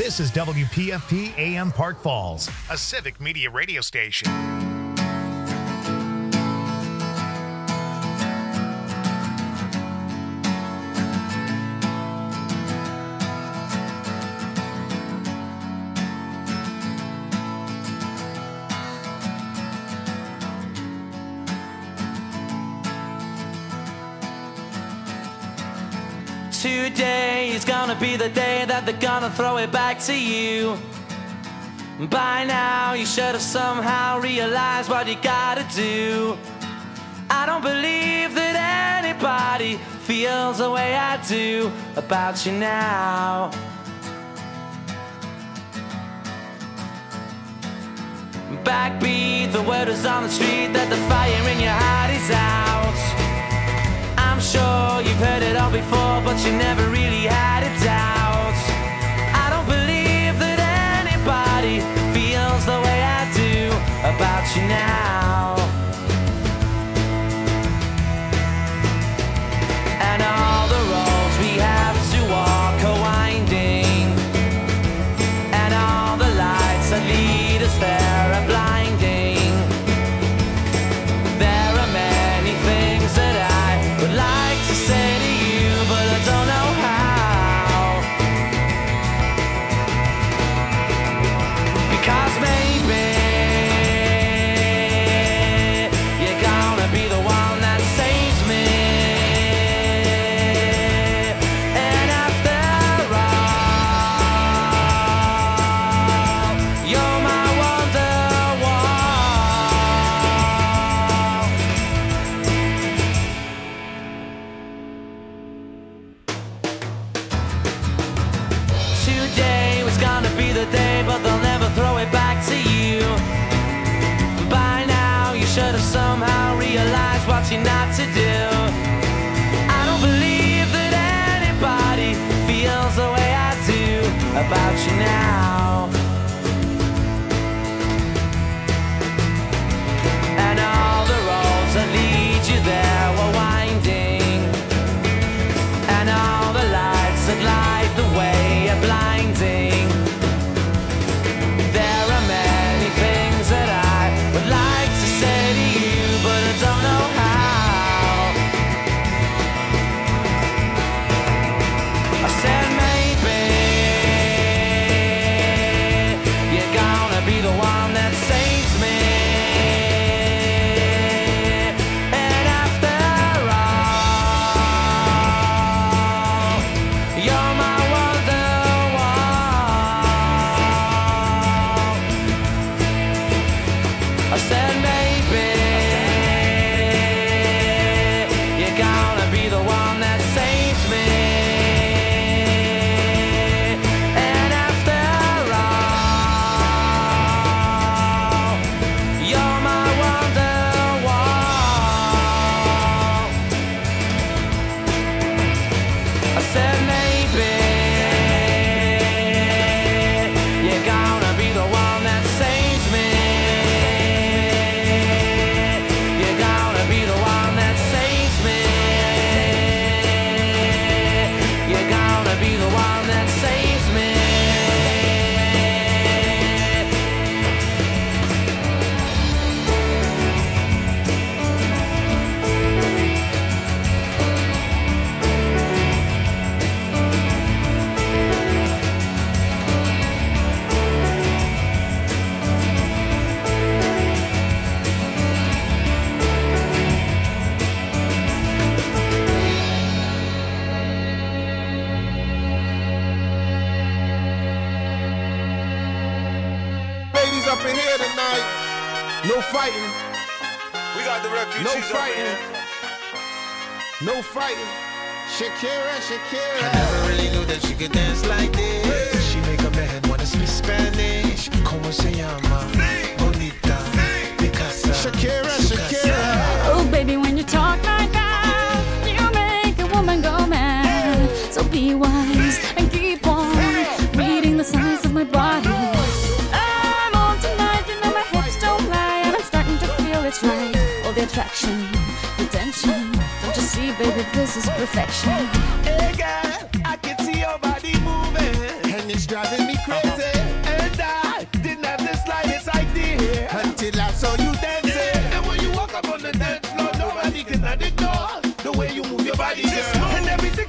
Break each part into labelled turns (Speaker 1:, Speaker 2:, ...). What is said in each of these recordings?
Speaker 1: This is WPFP AM Park Falls, a civic media radio station.
Speaker 2: Today is gonna be the day that they're gonna throw it back to you. By now you should have somehow realized what you gotta do. I don't believe that anybody feels the way I do about you now. Backbeat, the word is on the street that the fire in your heart is out. I'm sure you've heard it all before, but you never really had a doubt. I don't believe that anybody feels the way I do about you now. And all the roads we have to walk are winding, and all the lights that lead us there are blinding. There are many things that I would like to say to you, but I don't know how. Because maybe you're gonna be the one that saves me. And after all, you're my wonderwall. Today was gonna be the day, but they'll never throw it back to you. By now you should have somehow realized what you're not to do. I don't believe that anybody feels the way I do about you now. And all the roads that lead you there were winding, and all the lights that light the way are blinding. There are many things that I would like to say to you, but I don't know how. I said maybe you're gonna be the one that saves me. And after all, you're my wonderwall. I said maybe you're gonna be the one that saves me. And after all, you're my wonderwall. I said maybe you're gonna be the one that saves me. You're gonna be the one that saves me. You're gonna be the one that saves me.
Speaker 3: Ladies up in here tonight. No fighting.
Speaker 4: We got the refugees
Speaker 3: No
Speaker 4: up in
Speaker 3: fighting.
Speaker 4: here.
Speaker 3: No fighting. Shakira, Shakira.
Speaker 5: I never really knew that she could dance like this. She make a man wanna speak Spanish. Como se llama? Bonita. Picasa.
Speaker 3: Shakira, Shakira.
Speaker 6: Oh, baby, when you talk like that, you make a woman go mad. So be wise and keep on reading the signs of my body. I'm on tonight, you know my hips don't lie, and I'm starting to feel it's right. All the attraction, the tension. Don't you see, baby, this is perfection.
Speaker 5: Hey girl, I can see your body moving.
Speaker 3: And it's driving me crazy.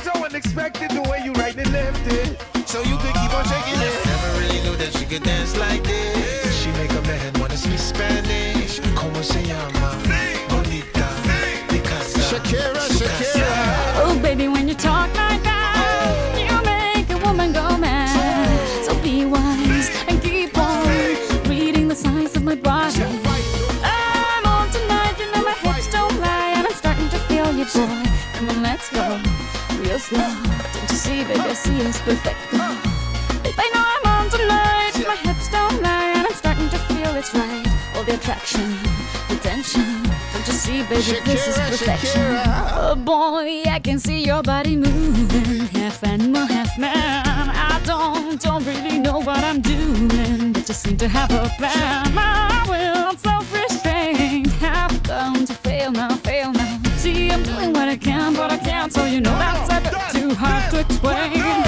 Speaker 3: so unexpected the way you right and left it. So you could keep on shaking it.
Speaker 5: Never really knew that she could dance like this. She make a man wanna speak Spanish. Como se llama? Bonita. Picasa.
Speaker 3: Shakira, Shakira.
Speaker 6: Oh, baby, when you talk like that, you make a woman go mad. So be wise and keep on reading the signs of my body. I'm on tonight, you know my hips don't lie, and I'm starting to feel you, boy. Come on, let's go real slow. Don't you see, baby, I see it's perfect. I know I'm on tonight, my hips don't lie, and I'm starting to feel it's right. All the attraction, the tension. Don't you see, baby, this is perfection. Oh boy, I can see your body moving, half animal, half man. I don't really know what I'm doing, but just seem to have a plan. My will, self-restraint, have come to fail now, fail now. See, I'm doing what I can, but I can't, so you know that's a bit too hard to explain.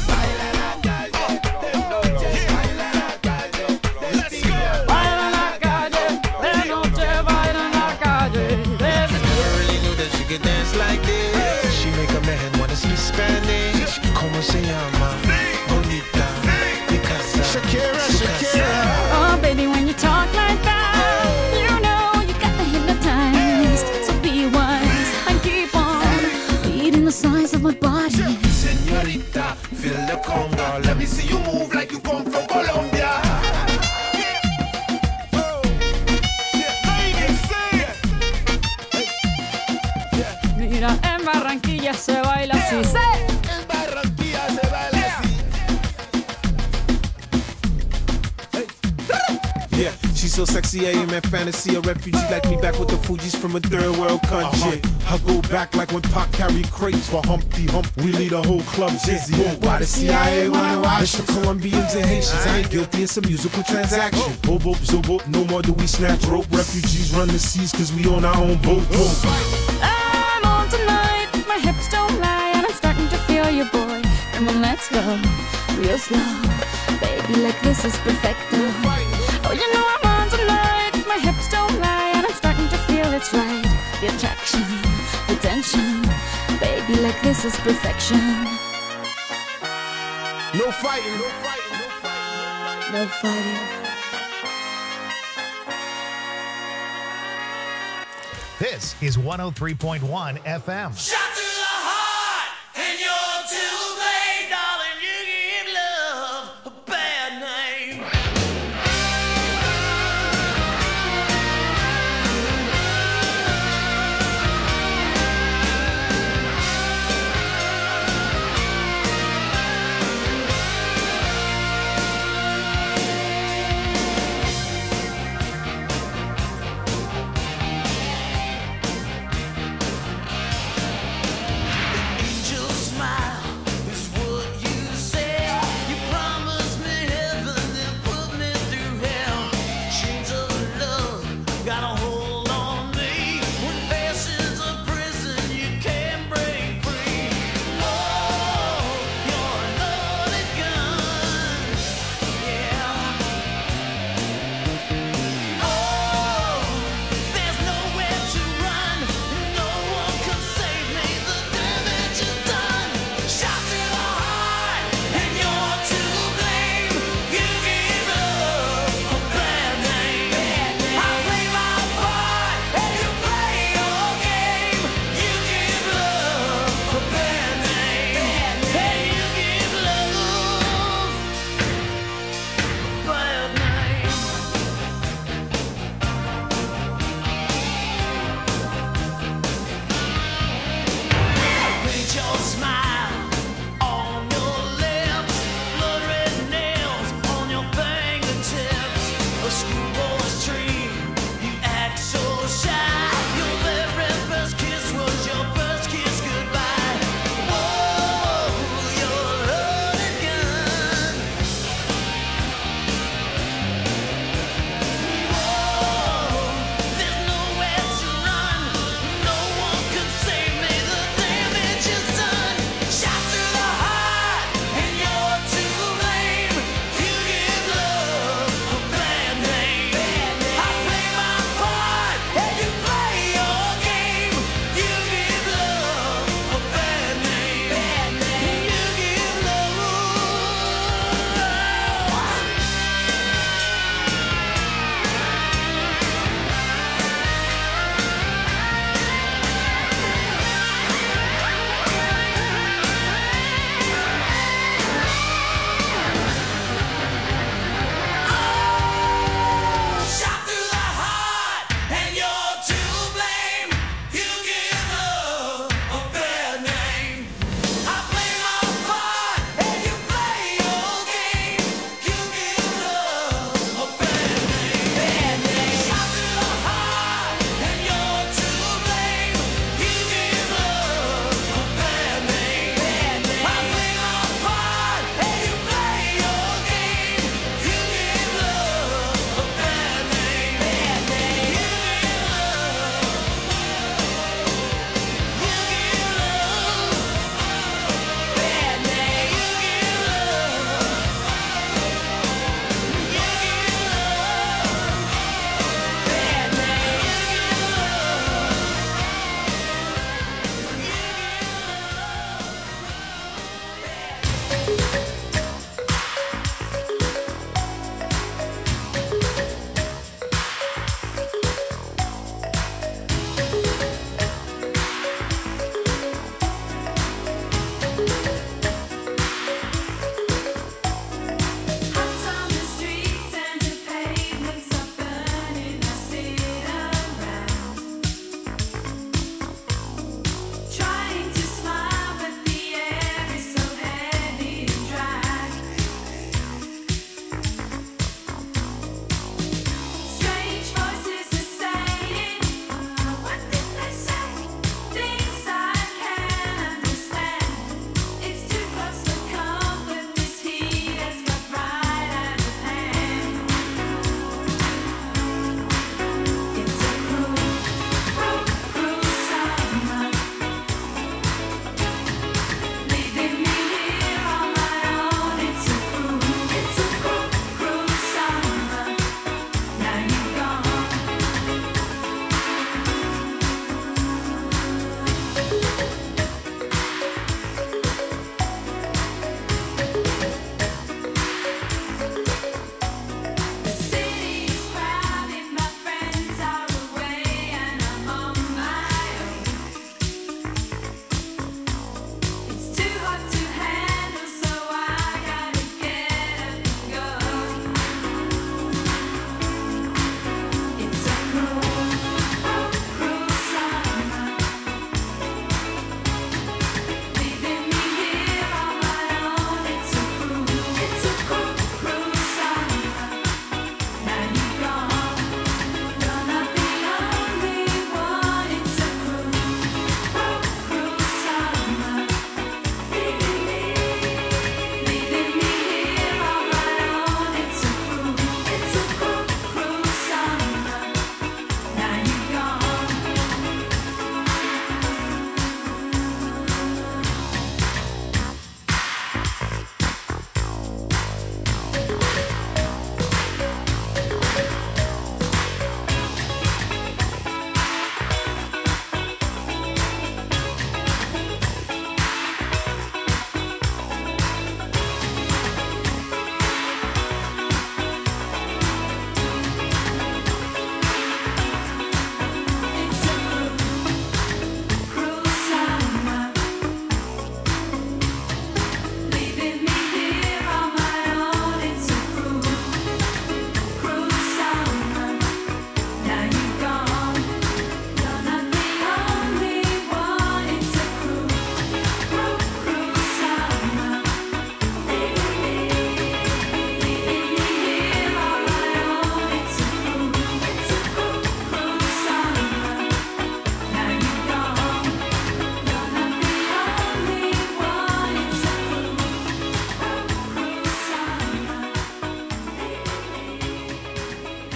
Speaker 5: Dance like this. She make a man wanna speak Spanish. Como se llama? Bonita. Picasa.
Speaker 3: Shakira, Shakira.
Speaker 6: Oh, baby, when you talk like that, you know you got me hypnotized. So be wise and keep on reading the signs of my body.
Speaker 5: Señorita, feel the conga. Let me see you move like you come from Colombia.
Speaker 6: Mira, en Barranquilla se baila así.
Speaker 3: En Barranquilla se baila así.
Speaker 7: Yeah, she's so sexy, I am in fantasy. A refugee like me back with the Fugees from a third world country. I go back like when Pac carried crates for Humpty Hump. We lead a whole club dizzy. Why the CIA wanna watch? It's the Colombians and Haitians. I ain't guilty, it's a musical transaction. Bobo, zobo, no more do we snatch rope. Refugees run the seas cause we own our own boat.
Speaker 6: I'm on tonight, my hips don't lie, and I'm starting to feel you, boy. Come on, let's go real slow. Baby, like this is perfecto. Oh, you know I'm on tonight, my hips don't lie, and I'm starting to feel it's right. The attraction, the tension. Baby, like this is perfection.
Speaker 3: No fighting, no fighting, no fighting.
Speaker 6: No fighting.
Speaker 1: This is 103.1 FM.
Speaker 2: Shot to the heart, and you're too late, darling. You give love a bad name.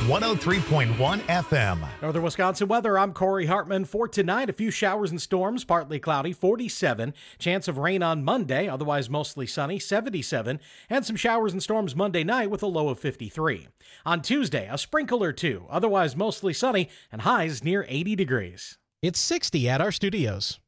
Speaker 1: 103.1 FM.
Speaker 8: Northern Wisconsin weather, I'm Corey Hartman. For tonight, a few showers and storms, partly cloudy, 47. Chance of rain on Monday, otherwise mostly sunny, 77. And some showers and storms Monday night with a low of 53. On Tuesday, a sprinkle or two, otherwise mostly sunny, and highs near 80 degrees.
Speaker 9: It's 60 at our studios.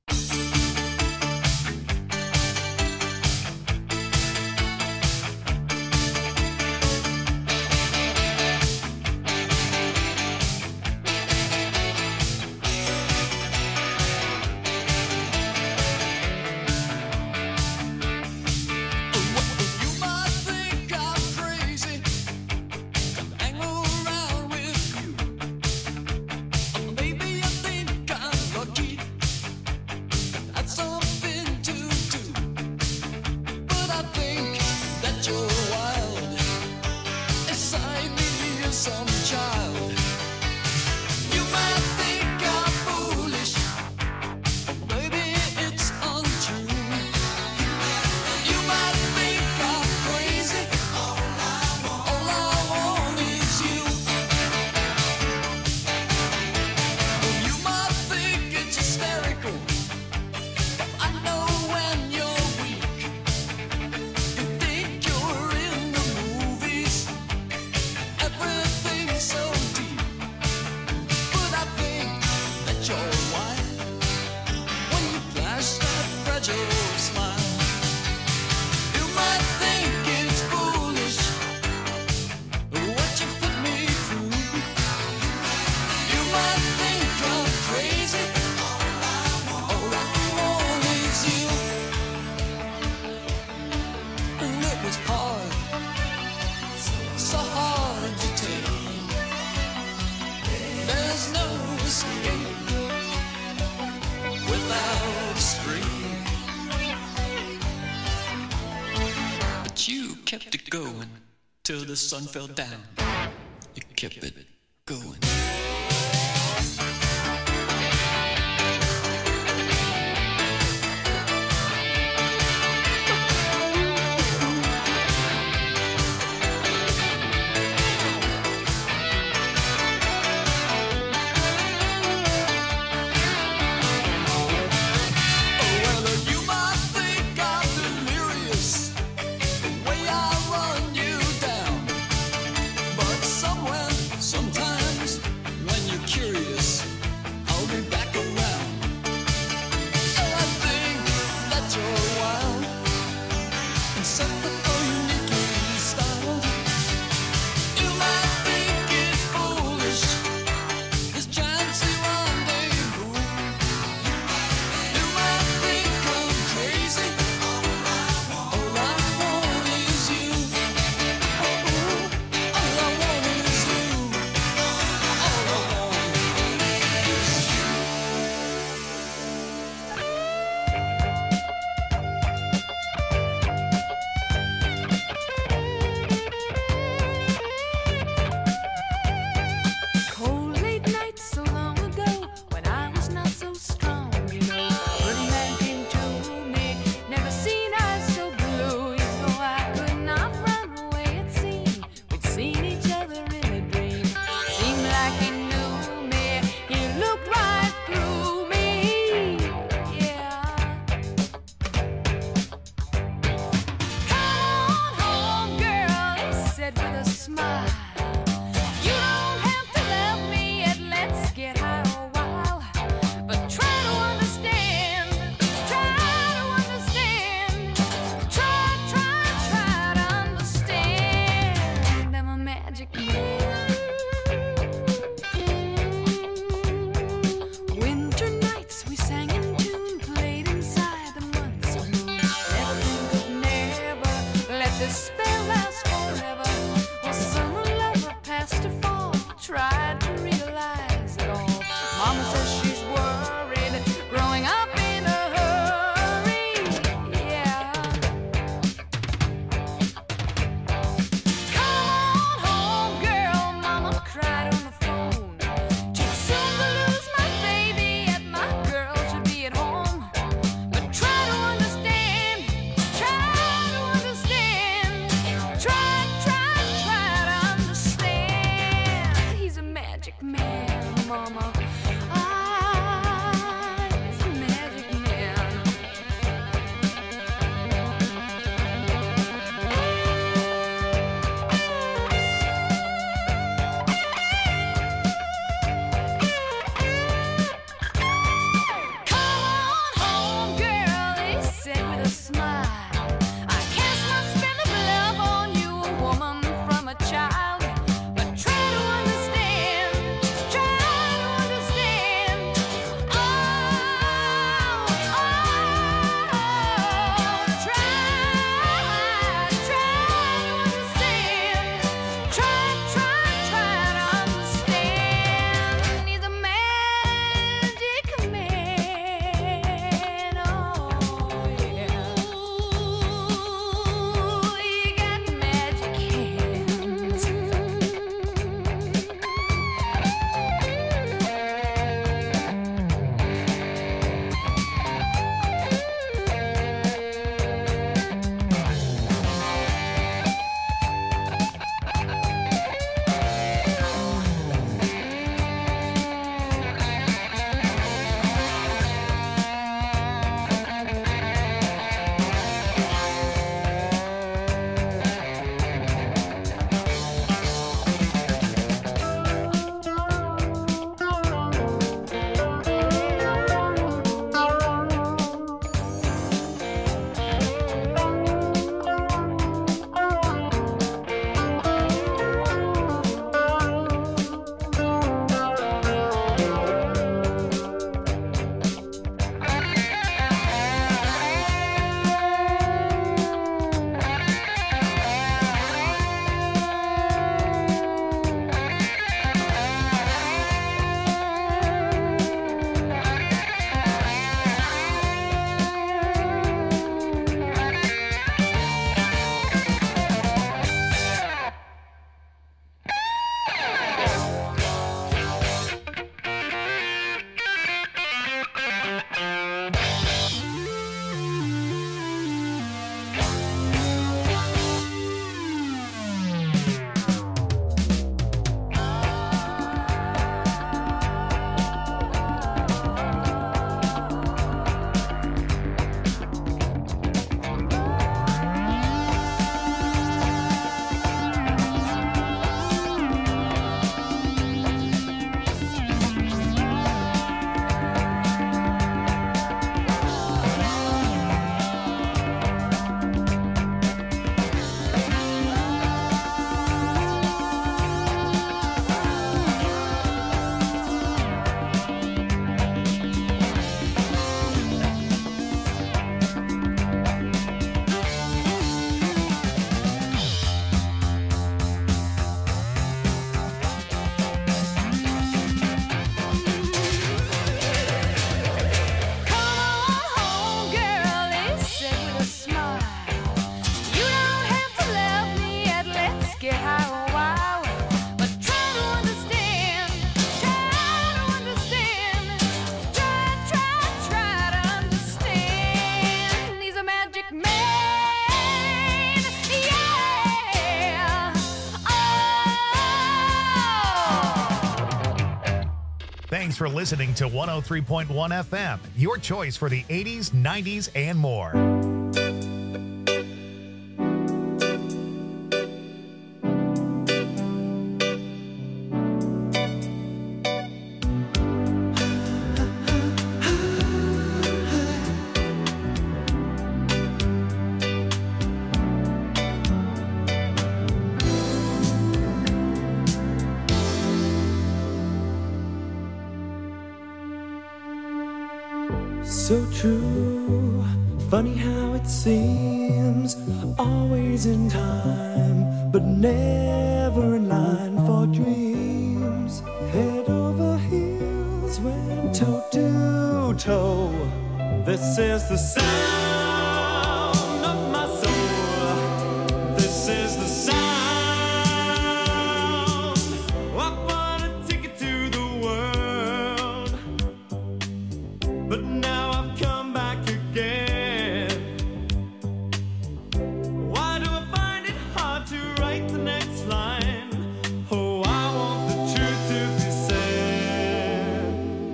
Speaker 10: Till the sun fell down, you kept it going.
Speaker 1: Thanks for listening to 103.1 FM, your choice for the 80s, 90s, and more.
Speaker 11: So true, funny how it seems, always in time, but never in line for dreams. Head over heels, went toe to toe. This is the sound of my soul. This is the sound. I bought a ticket to the world, but now I've come back again. Why do I find it hard to write the next line? Oh, I want the truth to be said.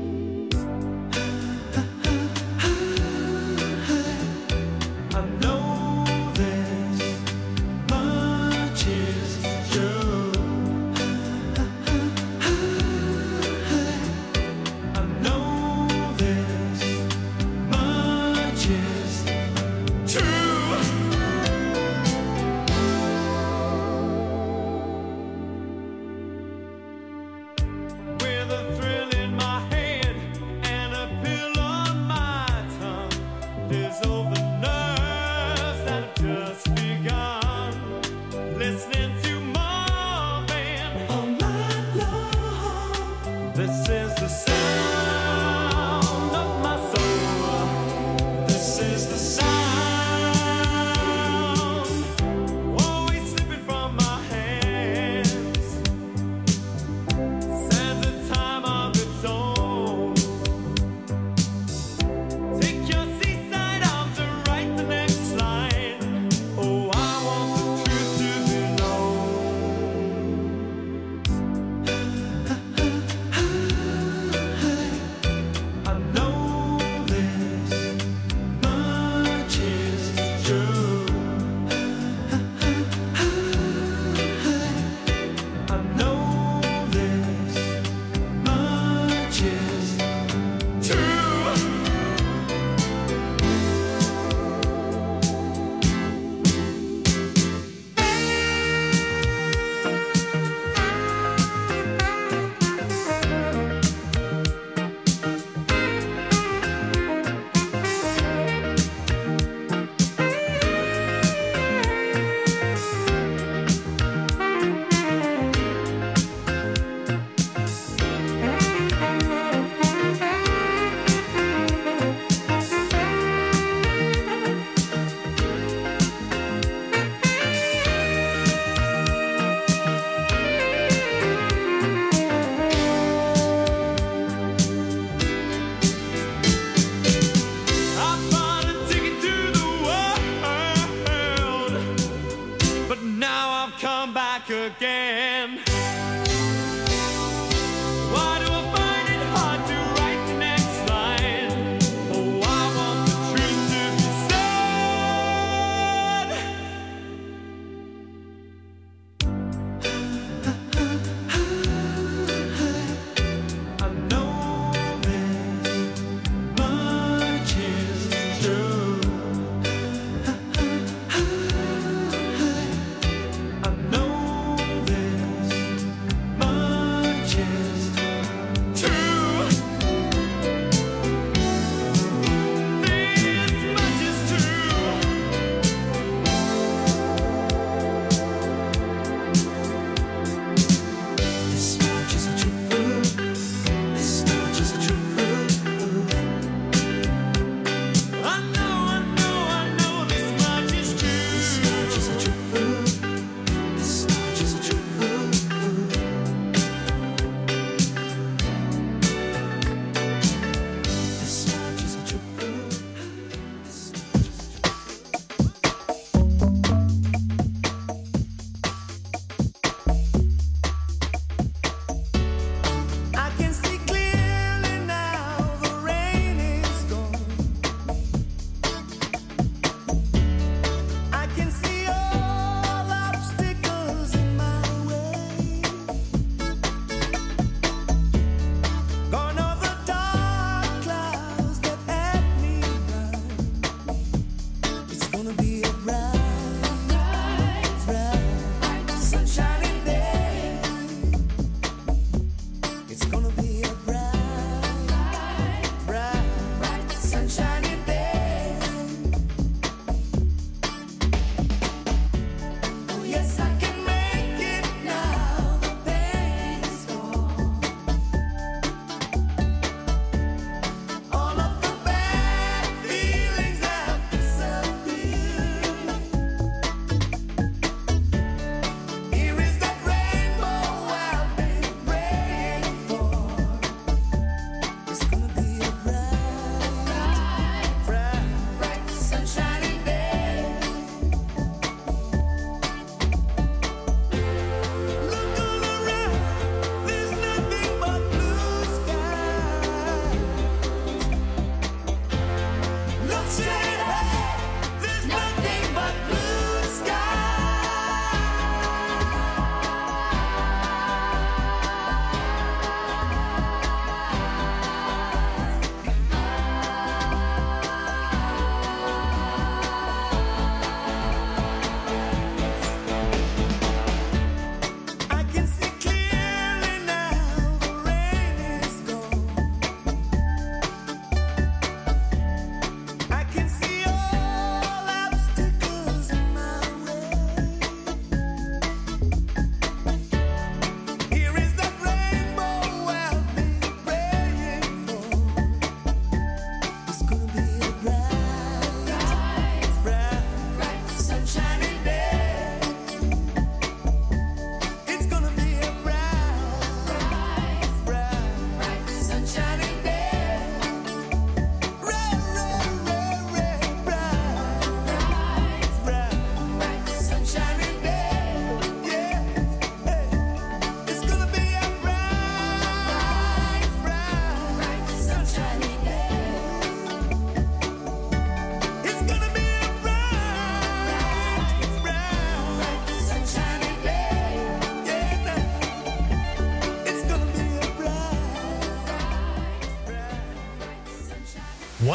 Speaker 11: I know this much is true. I know this much is true. With a thrill in my head and a pill on my tongue, dissolve the nerves that have just begun. Listening to Marvin all night long. This is the sound of my soul. This is the sound. Always slipping from my hands. Stands a time of its own. Take your seaside arms and write the next line. Oh, I want the truth to be known. I know this much is true. I know this much is true. I bought a ticket to the world, but now I've come back again. Why do I find it hard to write the next line? Oh, I want the truth to be said. I know this much is true. I know this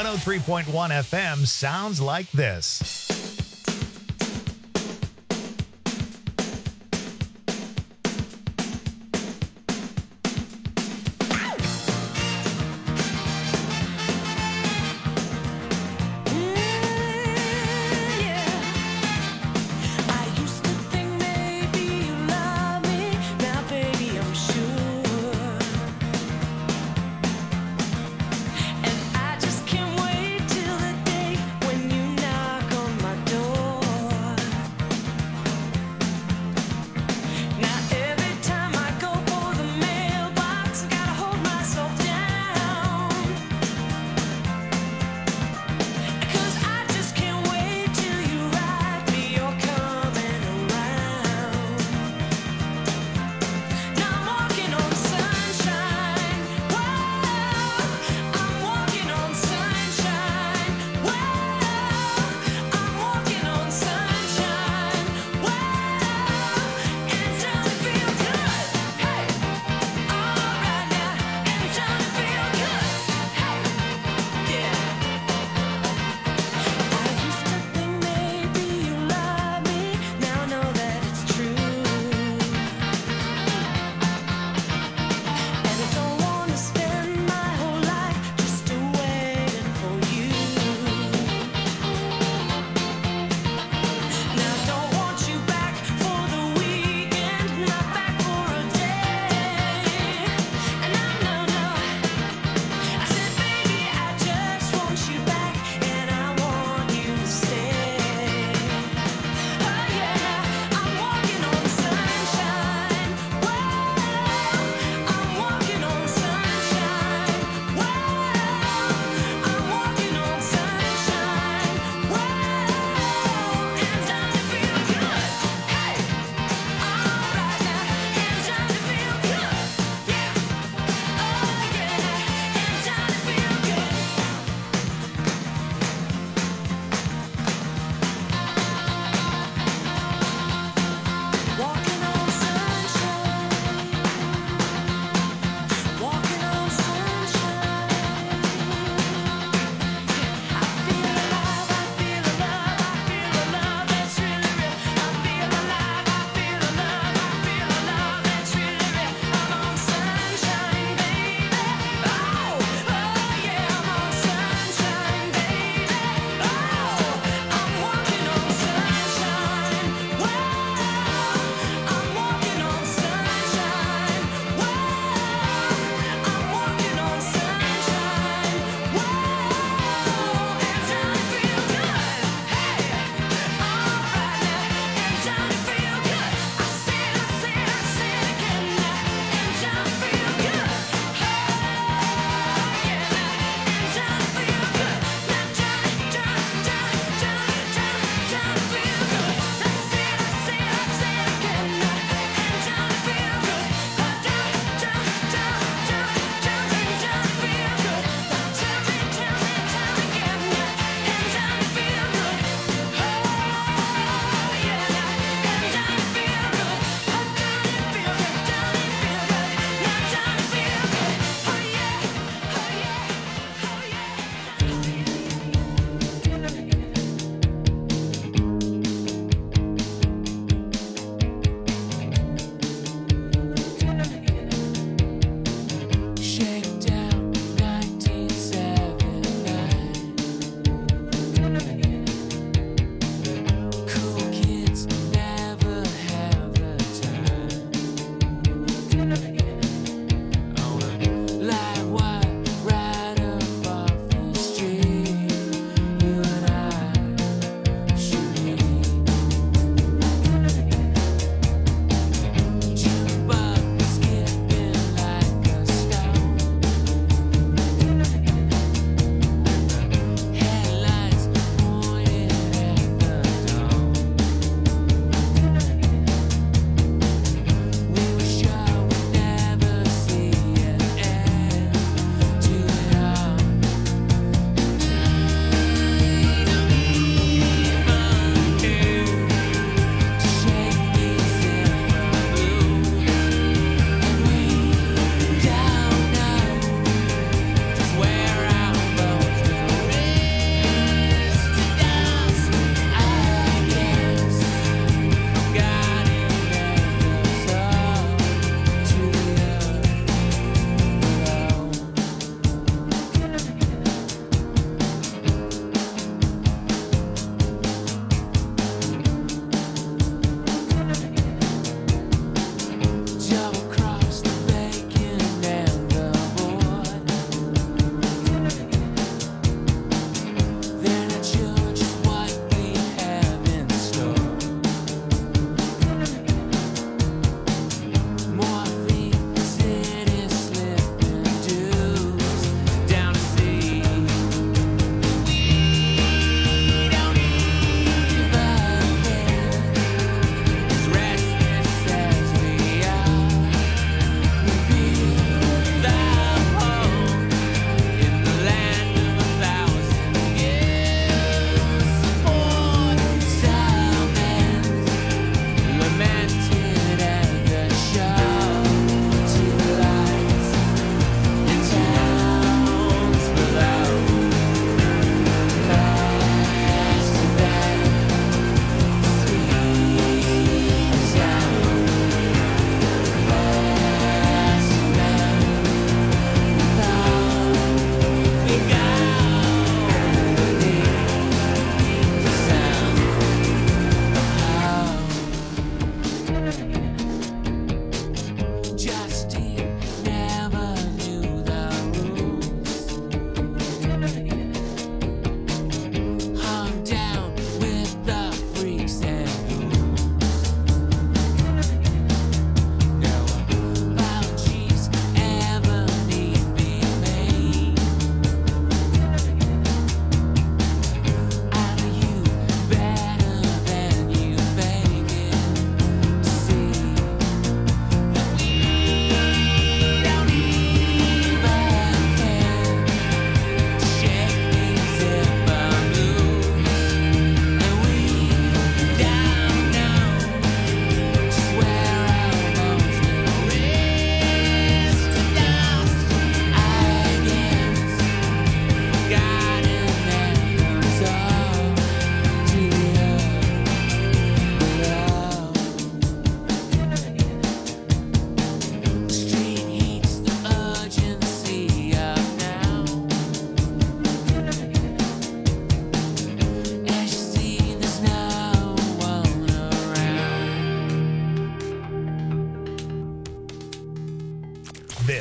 Speaker 1: 103.1 FM sounds like this.
Speaker 12: And I just can't wait till the day when you knock on my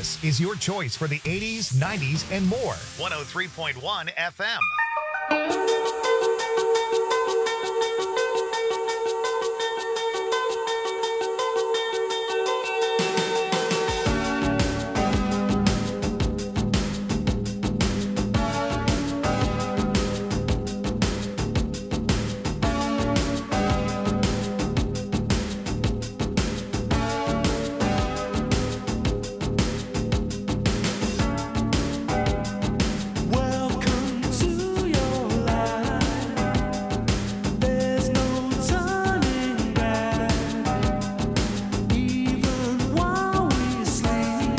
Speaker 1: This is your choice for the 80s, 90s, and more. 103.1 FM.
Speaker 11: Welcome to your life. There's no turning back. Even while we sleep,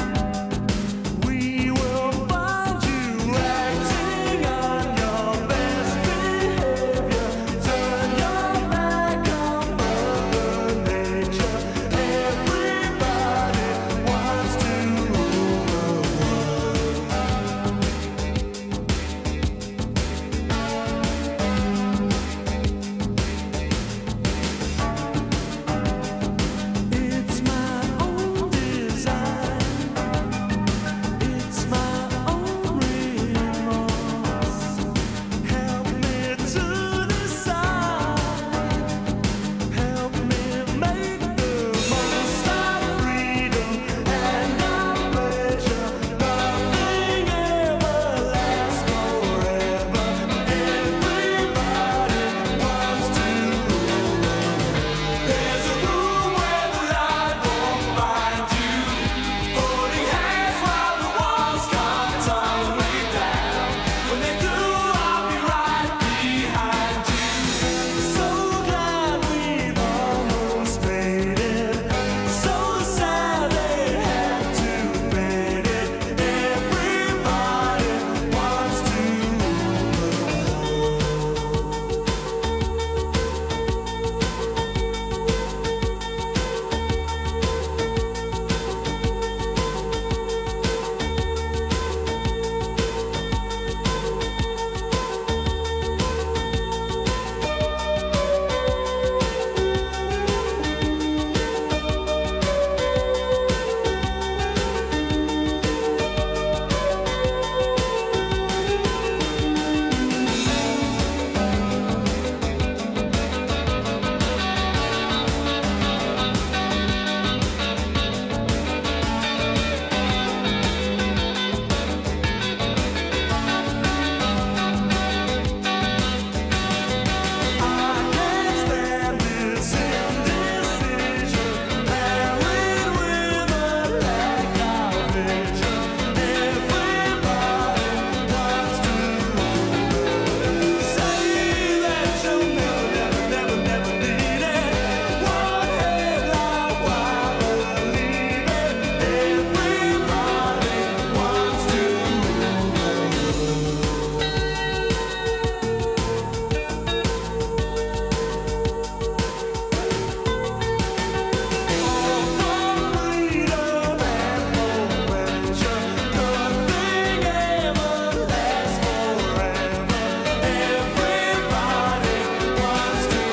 Speaker 11: we will find you acting on your best behavior. Turn your back on Mother Nature. Everybody wants to rule the world. It's my own design. It's my own remorse. Help me to decide. Help me make the most of freedom and of pleasure. Nothing ever lasts forever. Everybody wants to rule the world. There's a room where the light won't find you. Holding hands while the walls come tumbling down. When they do, I'll be right behind you. So glad we've almost made it. So sad they had to fade it. Everybody wants to rule the world. I can't stand this indecision, married with a lack of vision. Everybody wants to say that you'll never need it. One headline, why believe it? Everybody wants to freedom and adventure. Nothing ever lasts forever. Everybody wants to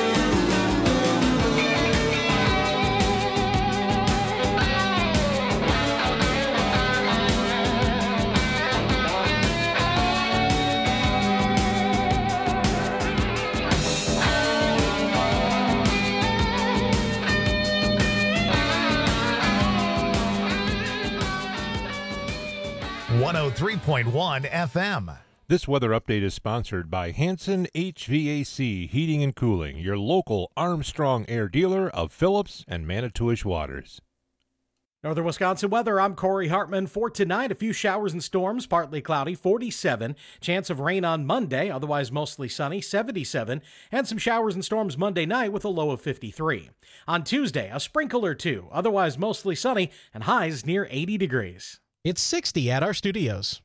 Speaker 1: One 103.1 FM.
Speaker 12: This weather update is sponsored by Hanson HVAC Heating and Cooling, your local Armstrong Air dealer of Phillips and Manitowish Waters.
Speaker 8: Northern Wisconsin weather, I'm Corey Hartman. For tonight, a few showers and storms, partly cloudy, 47. Chance of rain on Monday, otherwise mostly sunny, 77. And some showers and storms Monday night with a low of 53. On Tuesday, a sprinkle or two, otherwise mostly sunny, and highs near 80 degrees.
Speaker 9: It's 60 at our studios.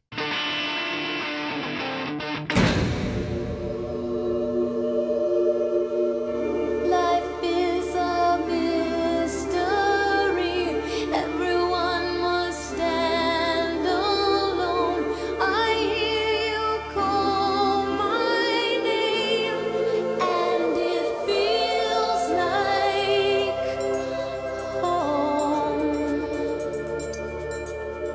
Speaker 6: Life is a mystery. Everyone must stand alone. I hear you call my name, and it feels like home.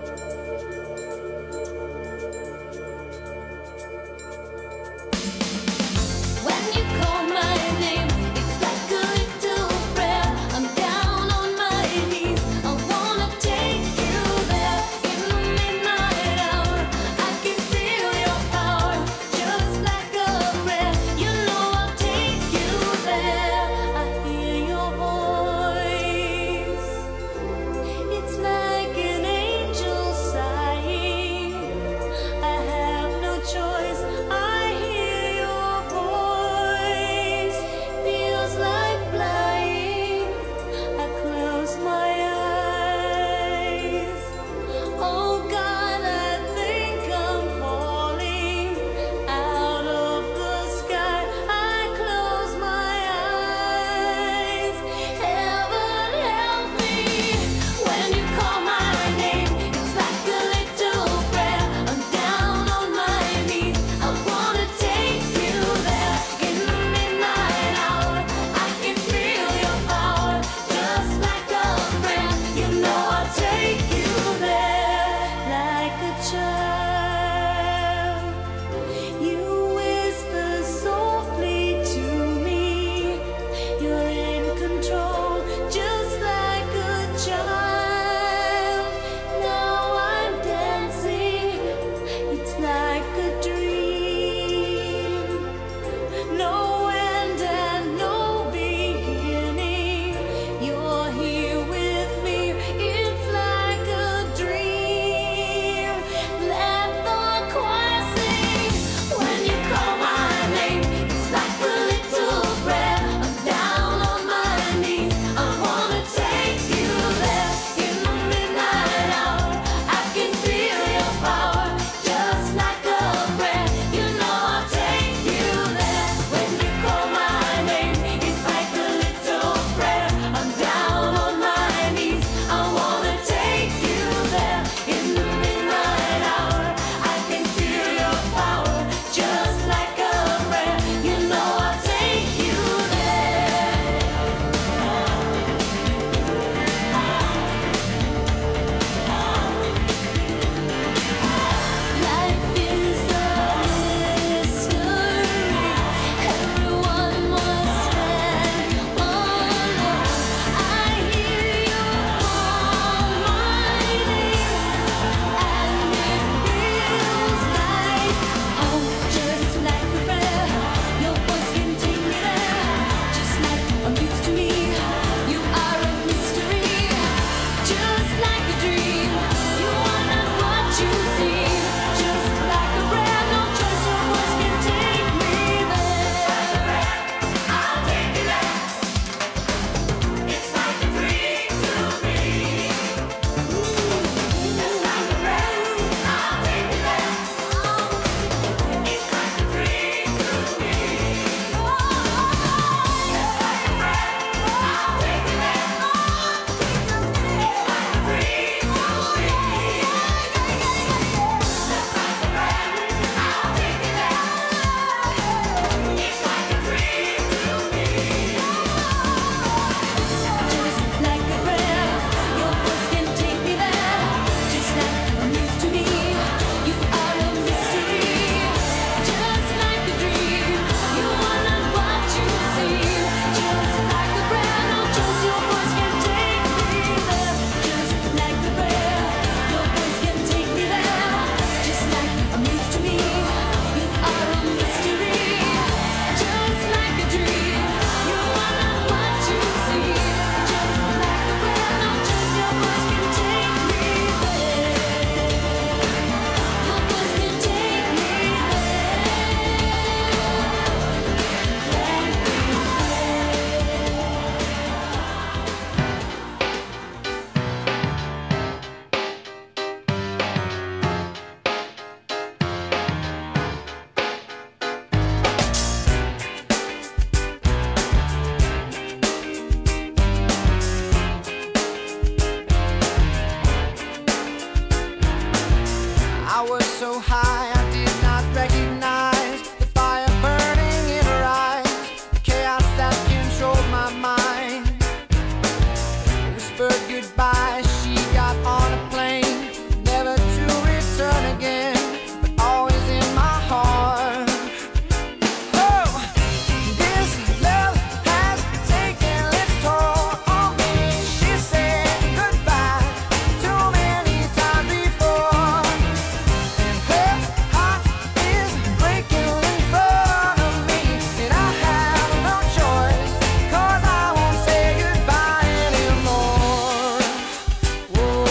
Speaker 13: my mind. Whispered goodbye, she got on a plane, never to return again, but always in my heart. Oh, this love has taken its toll on me. She said goodbye too many times before, and her heart is breaking in front of me, and I have no choice, 'cause I won't say goodbye anymore. Whoa,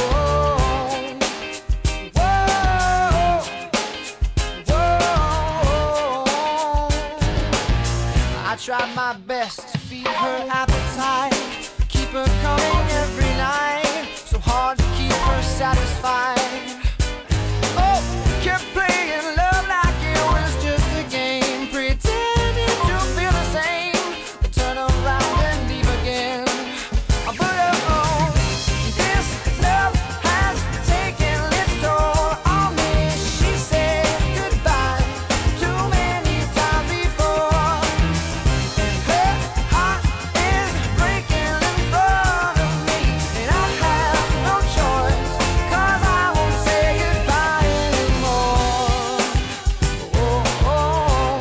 Speaker 13: whoa, whoa. I tried my best to feed her appetite, keep her coming every night, so hard to keep her satisfied. Oh, kept playing love like it was just a game, pretending to feel the same, then turn around and leave again. But oh, this love has taken its toll on me. She said goodbye too many times before, and her heart is breaking in front of me, and I have no choice, 'cause I won't say goodbye anymore. Whoa, whoa,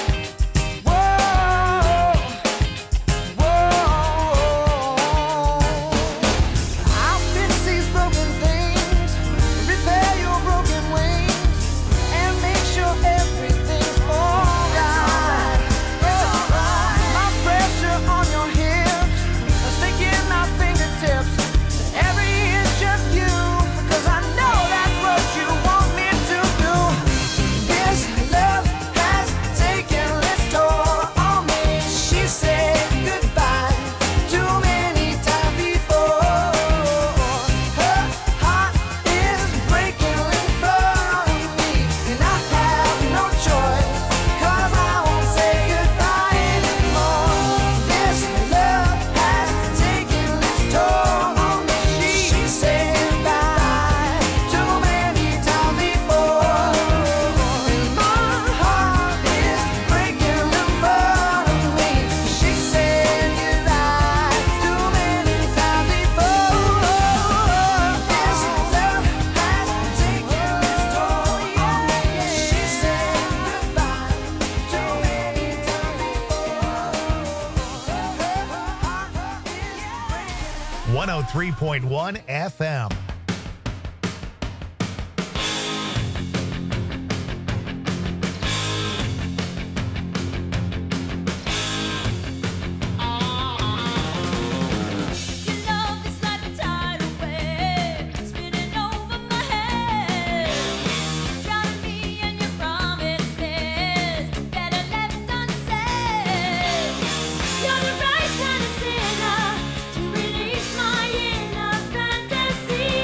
Speaker 13: I'll fix these broken things, repair your broken wings, and make sure everything's alright. My pressure on your hips, sticking my fingertips to every inch of you, 'cause I know that's what you want me to do. This love has taken its toll on me. She said goodbye too many times before. Her heart is breaking in front of me, and I have no choice, 'cause I won't say goodbye anymore. This love has taken its toll on me. She said goodbye too many times before, and my heart is breaking in front of me. She said goodbye too many times before. This love has taken its toll on me. She said goodbye too many times before.
Speaker 1: 103.1 FM.
Speaker 6: You're the right kind of sinner to release my inner fantasy.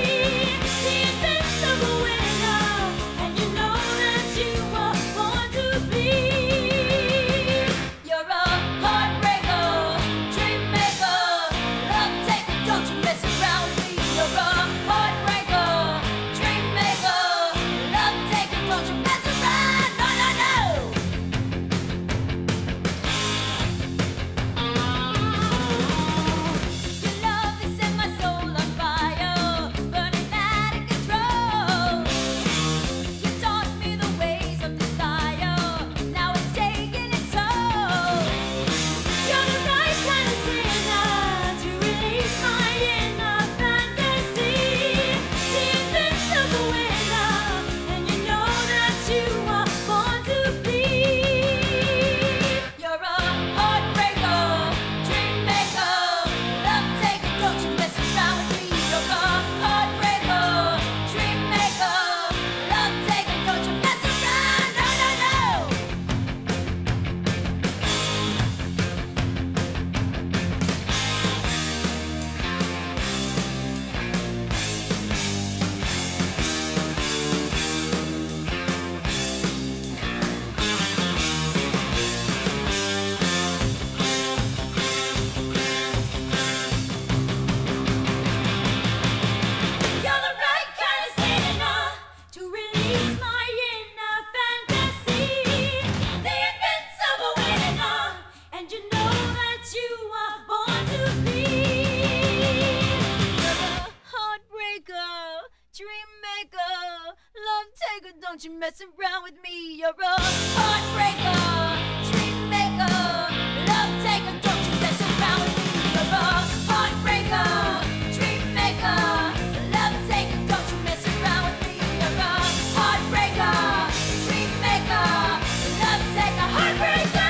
Speaker 14: Don't you mess around with me. You're a heartbreaker, dream maker, love taker. Don't you mess around with me. You're a heartbreaker, dream maker, love taker. Don't you mess around with me. You're a heartbreaker, dream maker, love taker, heartbreaker.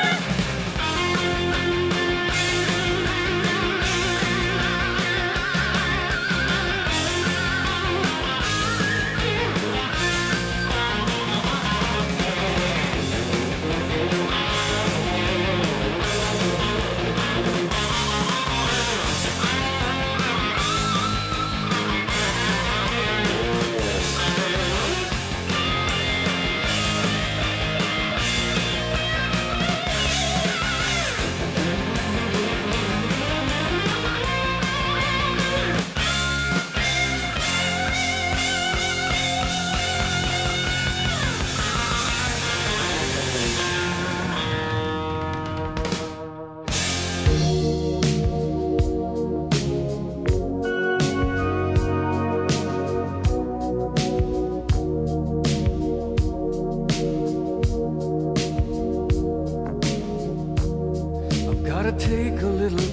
Speaker 11: Take a little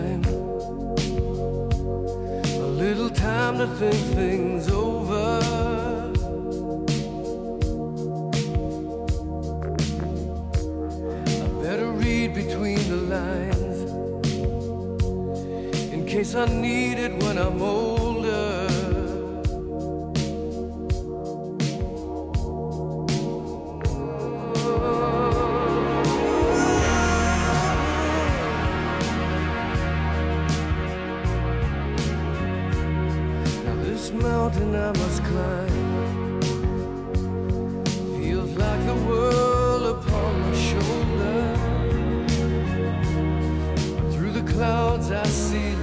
Speaker 11: time to think things over. I better read between the lines in case I need it when I'm older. Mountain I must climb feels like the world upon my shoulder. Through the clouds I see